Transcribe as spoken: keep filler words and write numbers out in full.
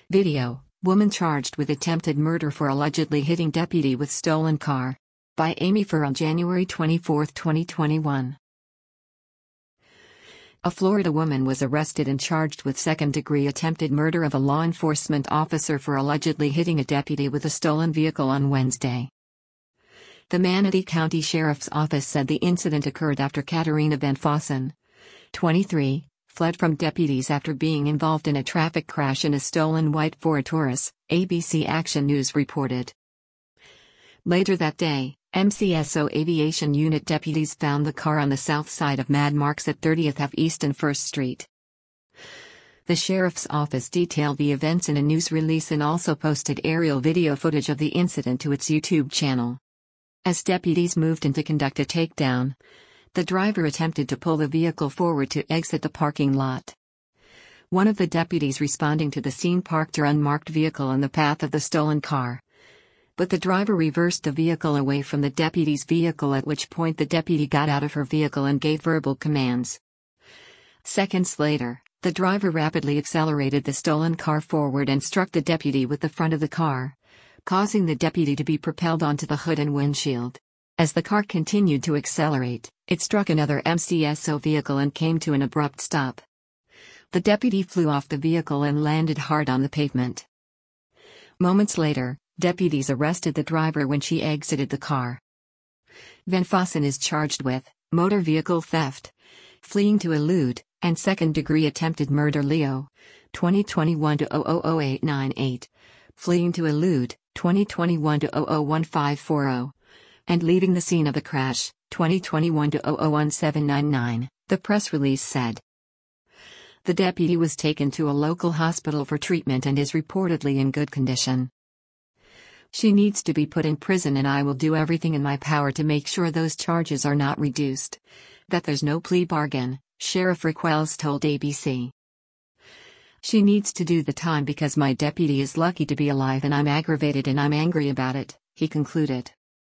Video: Woman charged with attempted murder for allegedly hitting deputy with stolen car. By Amy Farrell, January twenty-fourth, twenty twenty-one. A Florida woman was arrested and charged with second-degree attempted murder of a law enforcement officer for allegedly hitting a deputy with a stolen vehicle on Wednesday. The Manatee County Sheriff's Office said the incident occurred after Katerina Van Fossen, twenty-three, fled from deputies after being involved in a traffic crash in a stolen white Ford Taurus, A B C Action News reported. Later that day, M C S O Aviation Unit deputies found the car on the south side of Mad Marks at thirtieth Avenue East and first Street. The sheriff's office detailed the events in a news release and also posted aerial video footage of the incident to its YouTube channel. As deputies moved in to conduct a takedown, the driver attempted to pull the vehicle forward to exit the parking lot. One of the deputies responding to the scene parked her unmarked vehicle in the path of the stolen car. But the driver reversed the vehicle away from the deputy's vehicle, at which point the deputy got out of her vehicle and gave verbal commands. Seconds later, the driver rapidly accelerated the stolen car forward and struck the deputy with the front of the car, causing the deputy to be propelled onto the hood and windshield. As the car continued to accelerate, it struck another M C S O vehicle and came to an abrupt stop. The deputy flew off the vehicle and landed hard on the pavement. Moments later, deputies arrested the driver when she exited the car. Van Fossen is charged with motor vehicle theft, fleeing to elude, and second-degree attempted murder. Leo, twenty twenty-one to zero zero zero eight nine eight, fleeing to elude, twenty twenty-one to zero zero one five four zero, and leaving the scene of the crash, twenty twenty-one to zero zero one seven nine nine, the press release said. The deputy was taken to a local hospital for treatment and is reportedly in good condition. She needs to be put in prison, and I will do everything in my power to make sure those charges are not reduced. That there's no plea bargain, Sheriff Requels told A B C. She needs to do the time because my deputy is lucky to be alive and I'm aggravated and I'm angry about it, he concluded.